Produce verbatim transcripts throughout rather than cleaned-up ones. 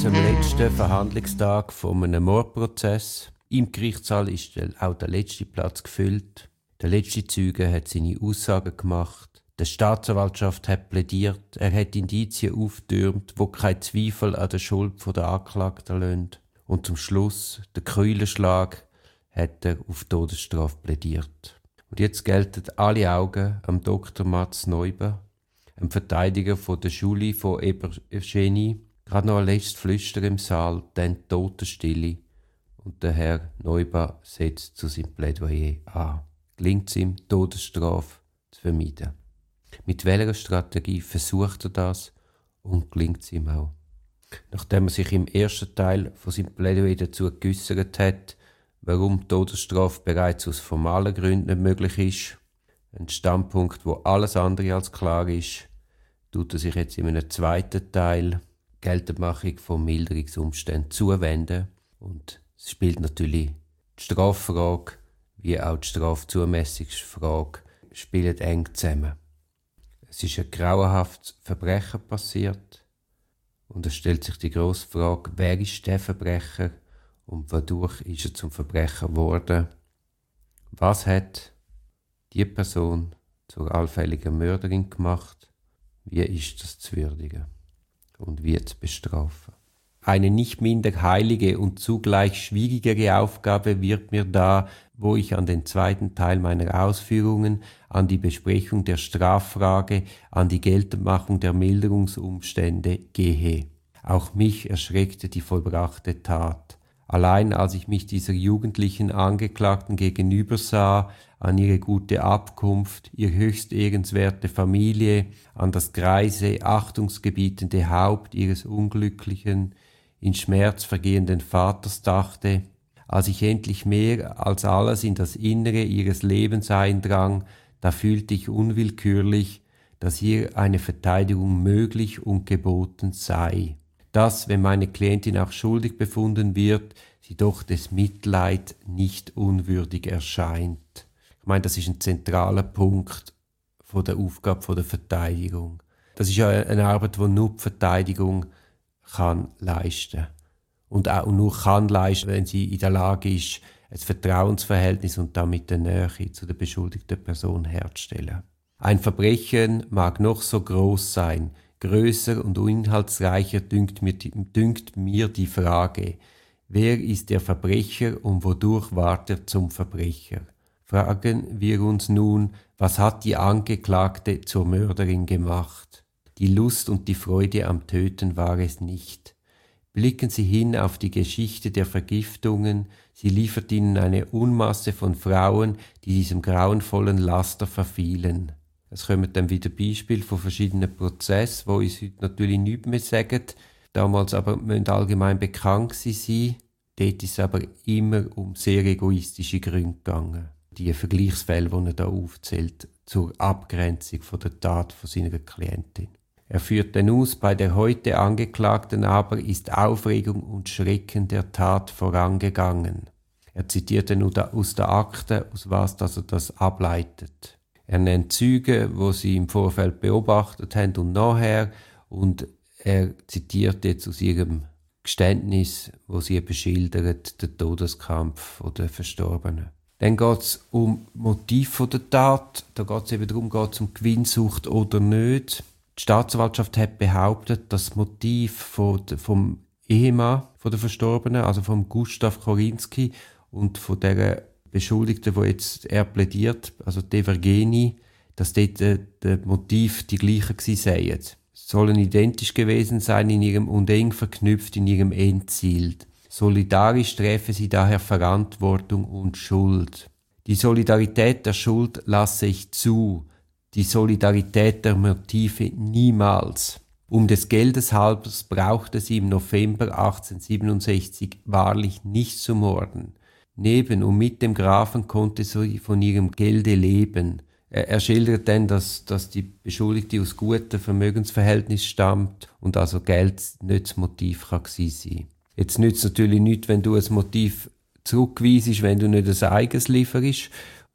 uns am letzten Verhandlungstag von einem Mordprozess. Im Gerichtssaal ist auch der letzte Platz gefüllt. Der letzte Zeuge hat seine Aussagen gemacht. Die Staatsanwaltschaft hat plädiert. Er hat Indizien aufgetürmt, die keinen Zweifel an der Schuld der Anklagten lassen. Und zum Schluss, der Keulenschlag, hat er auf Todesstrafe plädiert. Und jetzt gelten alle Augen am Doktor Mats Neuber, einem Verteidiger von der Schule von Ebergeni. Gerade noch ein letztes Flüstern im Saal, dann Totenstille. Und der Herr Neuber setzt zu seinem Plädoyer an. Gelingt es ihm, Todesstrafe zu vermeiden? Mit welcher Strategie versucht er das und gelingt es ihm auch? Nachdem er sich im ersten Teil von seinem Plädoyer dazu geäussert hat, warum Todesstrafe bereits aus formalen Gründen nicht möglich ist, ein Standpunkt, wo alles andere als klar ist, tut er sich jetzt in einem zweiten Teil Geltendmachung von Milderungsumständen zuwenden. Und es spielt natürlich die Straffrage wie auch die Strafzumessungsfrage spielen eng zusammen. Es ist ein grauenhaftes Verbrechen passiert und es stellt sich die grosse Frage, wer ist der Verbrecher und wodurch ist er zum Verbrecher geworden? Was hat die Person zur allfälligen Mörderin gemacht? Wie ist das zu würdigen und wie zu bestrafen? Eine nicht minder heilige und zugleich schwierigere Aufgabe wird mir da, wo ich an den zweiten Teil meiner Ausführungen, an die Besprechung der Straffrage, an die Geltendmachung der Milderungsumstände gehe. Auch mich erschreckte die vollbrachte Tat. Allein als ich mich dieser jugendlichen Angeklagten gegenübersah, an ihre gute Abkunft, ihr höchst ehrenswerte Familie, an das greise, achtungsgebietende Haupt ihres unglücklichen, in Schmerz vergehenden Vaters dachte, als ich endlich mehr als alles in das Innere ihres Lebens eindrang, da fühlte ich unwillkürlich, dass hier eine Verteidigung möglich und geboten sei. Dass, wenn meine Klientin auch schuldig befunden wird, sie doch des Mitleid nicht unwürdig erscheint. Ich meine, das ist ein zentraler Punkt von der Aufgabe von der Verteidigung. Das ist ja eine Arbeit, die nur die Verteidigung kann leisten. Und auch nur kann leisten, wenn sie in der Lage ist, ein Vertrauensverhältnis und damit eine Nähe zu der beschuldigten Person herzustellen. Ein Verbrechen mag noch so groß sein, größer und inhaltsreicher dünkt mir, dünkt mir die Frage, wer ist der Verbrecher und wodurch ward er zum Verbrecher? Fragen wir uns nun, was hat die Angeklagte zur Mörderin gemacht? Die Lust und die Freude am Töten war es nicht. Blicken Sie hin auf die Geschichte der Vergiftungen, sie liefert Ihnen eine Unmasse von Frauen, die diesem grauenvollen Laster verfielen. Es kommen dann wieder Beispiele von verschiedenen Prozessen, wo uns heute natürlich nichts mehr sagen, damals aber müssen allgemein bekannt sein. Dort ist es aber immer um sehr egoistische Gründe gegangen. Die Vergleichsfälle, die er da aufzählt, zur Abgrenzung von der Tat von seiner Klientin. Er führt dann aus, bei der heute Angeklagten aber ist Aufregung und Schrecken der Tat vorangegangen. Er zitiert dann aus der Akte, aus was dass er das ableitet. Er nennt Züge, wo sie im Vorfeld beobachtet haben und nachher, und er zitiert jetzt aus ihrem Geständnis, wo sie eben schildert, den Todeskampf der Verstorbenen. Dann geht es um Motiv der Tat. Da geht es eben darum, geht es um Gewinnsucht oder nicht. Die Staatsanwaltschaft hat behauptet, das Motiv von, vom Ehemann von der Verstorbenen, also vom Gustav Korinski und von der Beschuldigten, wo jetzt er plädiert, also Evergeni, dass dort äh, die Motiv die gleichen gewesen seien. Sollen identisch gewesen sein in ihrem und eng verknüpft in ihrem Endziel. Solidarisch treffen sie daher Verantwortung und Schuld. Die Solidarität der Schuld lasse ich zu, die Solidarität der Motive niemals. Um des Geldes halbers brauchte sie im November achtzehnhundertsiebenundsechzig wahrlich nicht zu morden. Neben und mit dem Grafen konnte sie von ihrem Gelde leben. Er, er schildert dann, dass, dass die Beschuldigte aus gutem Vermögensverhältnis stammt und also Geld nicht das Motiv kann gewesen sein. Jetzt nützt es natürlich nichts, wenn du ein Motiv zurückweisest, wenn du nicht ein eigenes lieferst.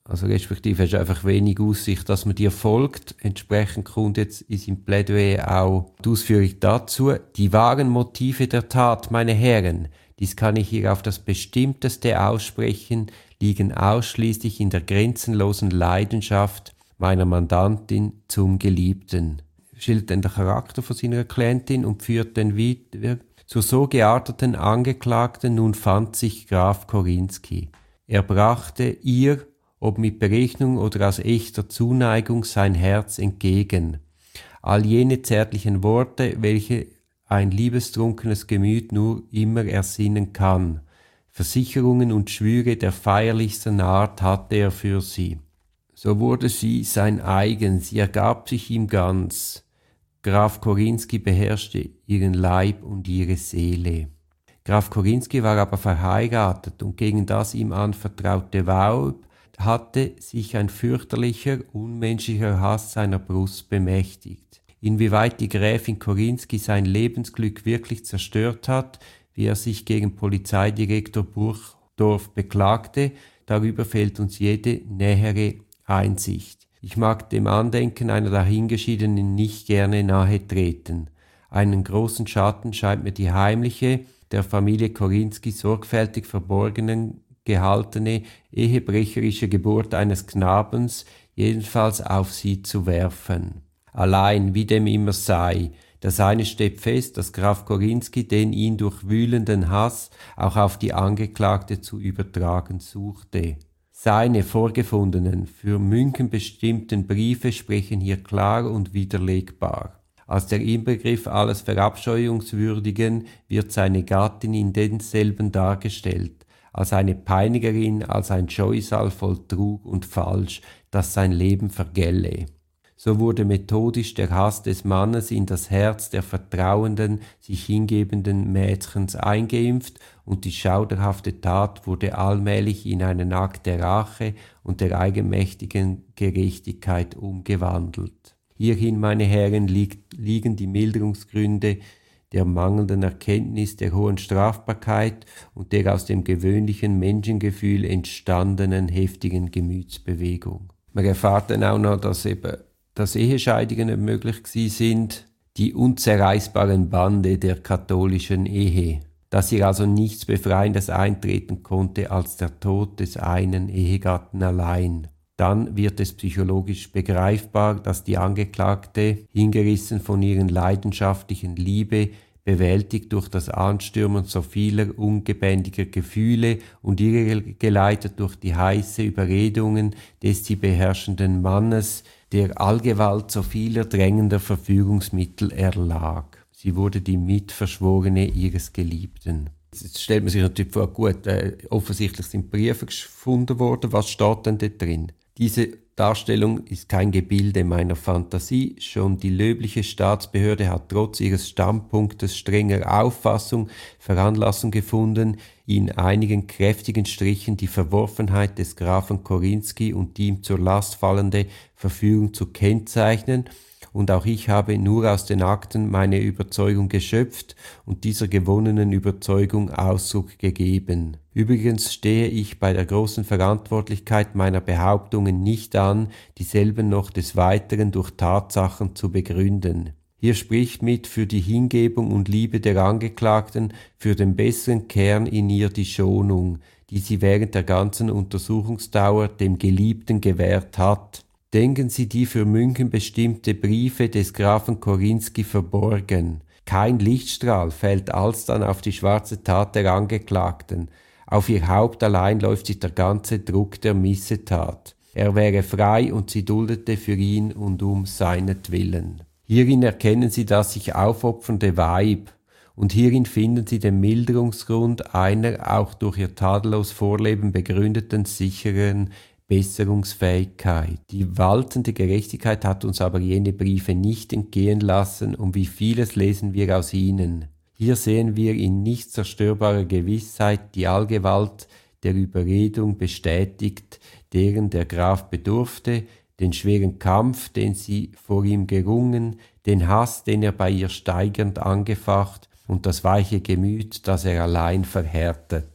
Also respektive hast du einfach wenig Aussicht, dass man dir folgt. Entsprechend kommt jetzt in seinem Plädoyer auch die Ausführung dazu. Die wahren Motive der Tat, meine Herren, dies kann ich hier auf das Bestimmteste aussprechen, liegen ausschließlich in der grenzenlosen Leidenschaft meiner Mandantin zum Geliebten. Schildert den Charakter von seiner Klientin und führt den weiter. Zur so gearteten Angeklagten nun fand sich Graf Korinski. Er brachte ihr, ob mit Berechnung oder aus echter Zuneigung, sein Herz entgegen. All jene zärtlichen Worte, welche ein liebestrunkenes Gemüt nur immer ersinnen kann. Versicherungen und Schwüre der feierlichsten Art hatte er für sie. So wurde sie sein eigen, sie ergab sich ihm ganz. Graf Korinski beherrschte ihren Leib und ihre Seele. Graf Korinski war aber verheiratet und gegen das ihm anvertraute Weib hatte sich ein fürchterlicher, unmenschlicher Hass seiner Brust bemächtigt. Inwieweit die Gräfin Korinski sein Lebensglück wirklich zerstört hat, wie er sich gegen Polizeidirektor Burchdorf beklagte, darüber fehlt uns jede nähere Einsicht. Ich mag dem Andenken einer Dahingeschiedenen nicht gerne nahe treten. Einen großen Schatten scheint mir die heimliche, der Familie Korinski sorgfältig verborgenen gehaltene, ehebrecherische Geburt eines Knabens jedenfalls auf sie zu werfen. Allein, wie dem immer sei, das eine steht fest, dass Graf Korinski den ihn durchwühlenden Hass auch auf die Angeklagte zu übertragen suchte. Seine vorgefundenen, für München bestimmten Briefe sprechen hier klar und widerlegbar. Als der Inbegriff alles Verabscheuungswürdigen wird seine Gattin in denselben dargestellt, als eine Peinigerin, als ein Scheusal voll Trug und Falsch, das sein Leben vergälle. So wurde methodisch der Hass des Mannes in das Herz der vertrauenden, sich hingebenden Mädchens eingeimpft und die schauderhafte Tat wurde allmählich in einen Akt der Rache und der eigenmächtigen Gerechtigkeit umgewandelt. Hierhin, meine Herren, liegt, liegen die Milderungsgründe der mangelnden Erkenntnis der hohen Strafbarkeit und der aus dem gewöhnlichen Menschengefühl entstandenen heftigen Gemütsbewegung. Man erfahrt dann auch noch, dass eben dass Ehescheidungen nicht möglich gewesen sind, die unzerreißbaren Bande der katholischen Ehe, dass hier also nichts Befreiendes eintreten konnte als der Tod des einen Ehegatten allein. Dann wird es psychologisch begreifbar, dass die Angeklagte, hingerissen von ihren leidenschaftlichen Liebe, bewältigt durch das Anstürmen so vieler ungebändiger Gefühle und irregeleitet durch die heiße Überredungen des sie beherrschenden Mannes, der Allgewalt so vieler drängender Verfügungsmittel erlag. Sie wurde die Mitverschworene ihres Geliebten. Jetzt stellt man sich natürlich vor, gut, äh, offensichtlich sind Briefe gefunden worden, was steht denn da drin? Diese Darstellung ist kein Gebilde meiner Fantasie, schon die löbliche Staatsbehörde hat trotz ihres Standpunktes strenger Auffassung Veranlassung gefunden, in einigen kräftigen Strichen die Verworfenheit des Grafen Korinski und die ihm zur Last fallende Verfügung zu kennzeichnen, und auch ich habe nur aus den Akten meine Überzeugung geschöpft und dieser gewonnenen Überzeugung Ausdruck gegeben. Übrigens stehe ich bei der großen Verantwortlichkeit meiner Behauptungen nicht an, dieselben noch des Weiteren durch Tatsachen zu begründen. Hier spricht mit für die Hingebung und Liebe der Angeklagten, für den besseren Kern in ihr die Schonung, die sie während der ganzen Untersuchungsdauer dem Geliebten gewährt hat. Denken Sie die für München bestimmte Briefe des Grafen Korinski verborgen. Kein Lichtstrahl fällt alsdann auf die schwarze Tat der Angeklagten. Auf ihr Haupt allein läuft sich der ganze Druck der Missetat. Er wäre frei und sie duldete für ihn und um seinetwillen. Hierin erkennen Sie das sich aufopfernde Weib, und hierin finden Sie den Milderungsgrund einer auch durch ihr tadellos Vorleben begründeten sicheren Besserungsfähigkeit. Die waltende Gerechtigkeit hat uns aber jene Briefe nicht entgehen lassen, und wie vieles lesen wir aus ihnen. Hier sehen wir in nicht zerstörbarer Gewissheit die Allgewalt der Überredung bestätigt, deren der Graf bedurfte, den schweren Kampf, den sie vor ihm gerungen, den Hass, den er bei ihr steigernd angefacht, und das weiche Gemüt, das er allein verhärtet.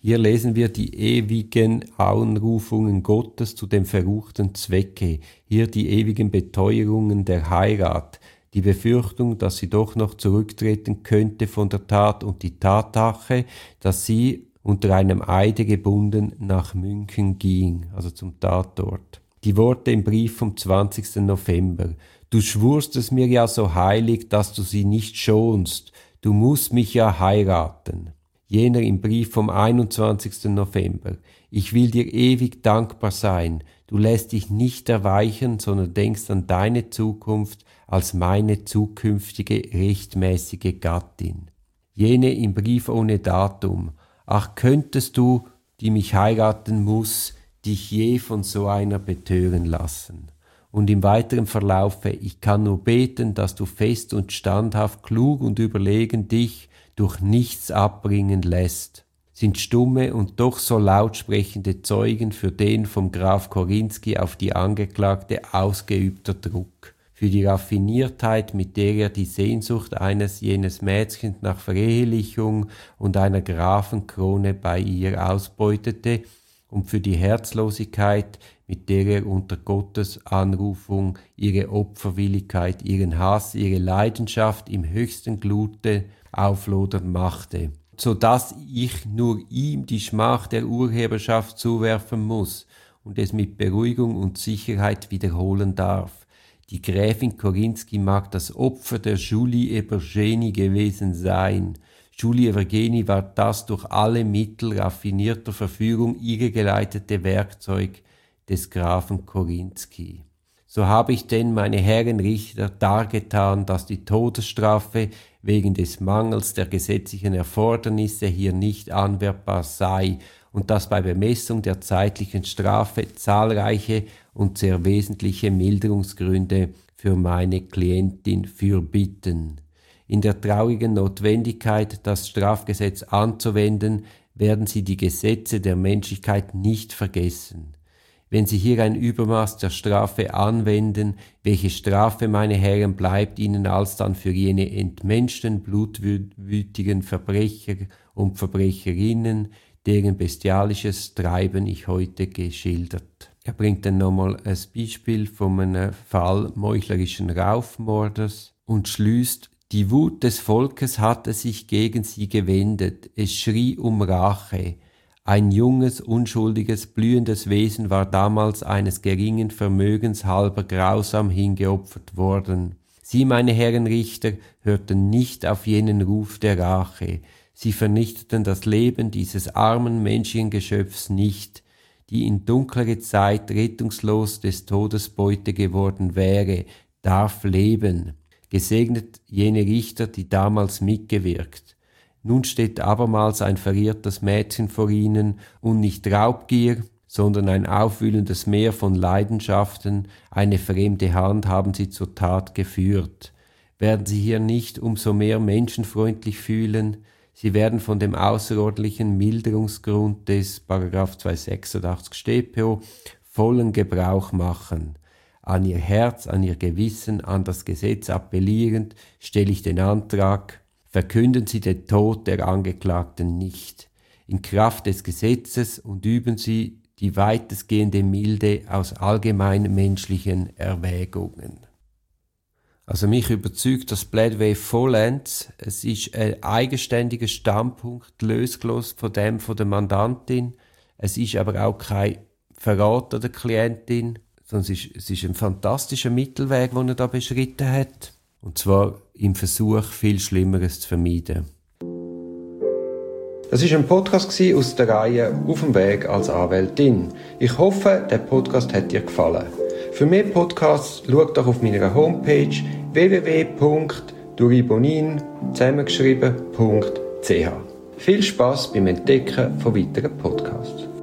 Hier lesen wir die ewigen Anrufungen Gottes zu dem verruchten Zwecke, hier die ewigen Beteuerungen der Heirat, die Befürchtung, dass sie doch noch zurücktreten könnte von der Tat und die Tatsache, dass sie unter einem Eide gebunden nach München ging, also zum Tatort. Die Worte im Brief vom zwanzigsten November. Du schwurst es mir ja so heilig, dass du sie nicht schonst. Du musst mich ja heiraten. Jener im Brief vom einundzwanzigsten November. Ich will dir ewig dankbar sein. Du lässt dich nicht erweichen, sondern denkst an deine Zukunft als meine zukünftige rechtmäßige Gattin. Jene im Brief ohne Datum. Ach, könntest du, die mich heiraten muss, dich je von so einer betören lassen. Und im weiteren Verlaufe, ich kann nur beten, dass du fest und standhaft, klug und überlegen dich durch nichts abbringen lässt, sind stumme und doch so laut sprechende Zeugen für den vom Graf Korinski auf die Angeklagte ausgeübter Druck, für die Raffiniertheit, mit der er die Sehnsucht eines jenes Mädchens nach Verehelichung und einer Grafenkrone bei ihr ausbeutete, und für die Herzlosigkeit, mit der er unter Gottes Anrufung ihre Opferwilligkeit, ihren Hass, ihre Leidenschaft im höchsten Glute auflodern machte, so dass ich nur ihm die Schmach der Urheberschaft zuwerfen muss und es mit Beruhigung und Sicherheit wiederholen darf. Die Gräfin Korinski mag das Opfer der Julie Evergeni gewesen sein. Julie Evergeni war das durch alle Mittel raffinierter Verführung irregeleitete Werkzeug des Grafen Korinski. So habe ich denn, meine Herren Richter, dargetan, dass die Todesstrafe wegen des Mangels der gesetzlichen Erfordernisse hier nicht anwendbar sei und dass bei Bemessung der zeitlichen Strafe zahlreiche und sehr wesentliche Milderungsgründe für meine Klientin fürbitten. In der traurigen Notwendigkeit, das Strafgesetz anzuwenden, werden Sie die Gesetze der Menschlichkeit nicht vergessen. Wenn Sie hier ein Übermaß der Strafe anwenden, welche Strafe, meine Herren, bleibt Ihnen alsdann für jene entmenschten, blutwütigen Verbrecher und Verbrecherinnen, deren bestialisches Treiben ich heute geschildert. Er bringt dann nochmal ein Beispiel von einem Fall meuchlerischen Raufmordes und schließt: Die Wut des Volkes hatte sich gegen sie gewendet, es schrie um Rache. Ein junges, unschuldiges, blühendes Wesen war damals eines geringen Vermögens halber grausam hingeopfert worden. Sie, meine Herren Richter, hörten nicht auf jenen Ruf der Rache. Sie vernichteten das Leben dieses armen menschlichen Geschöpfs nicht, die in dunklere Zeit rettungslos des Todes Beute geworden wäre, darf leben. Gesegnet jene Richter, die damals mitgewirkt. Nun steht abermals ein verirrtes Mädchen vor ihnen und nicht Raubgier, sondern ein aufwühlendes Meer von Leidenschaften, eine fremde Hand haben sie zur Tat geführt. Werden sie hier nicht umso mehr menschenfreundlich fühlen? Sie werden von dem außerordentlichen Milderungsgrund des Paragraph zweihundertsechsundachtzig StPO vollen Gebrauch machen. An ihr Herz, an ihr Gewissen, an das Gesetz appellierend, stelle ich den Antrag: Verkünden Sie den Tod der Angeklagten nicht, in Kraft des Gesetzes, und üben Sie die weitestgehende Milde aus allgemein menschlichen Erwägungen. Also mich überzeugt das Plädoyer vollends. Es ist ein eigenständiger Standpunkt, losgelöst von dem von der Mandantin. Es ist aber auch kein Verrat an der Klientin, sondern es ist, es ist ein fantastischer Mittelweg, den er da beschritten hat. Und zwar im Versuch, viel Schlimmeres zu vermeiden. Das war ein Podcast aus der Reihe «Auf dem Weg als Anwältin». Ich hoffe, der Podcast hat dir gefallen. Für mehr Podcasts schau doch auf meiner Homepage w w w punkt duribonin zusammengeschrieben punkt c h. Viel Spass beim Entdecken von weiteren Podcasts.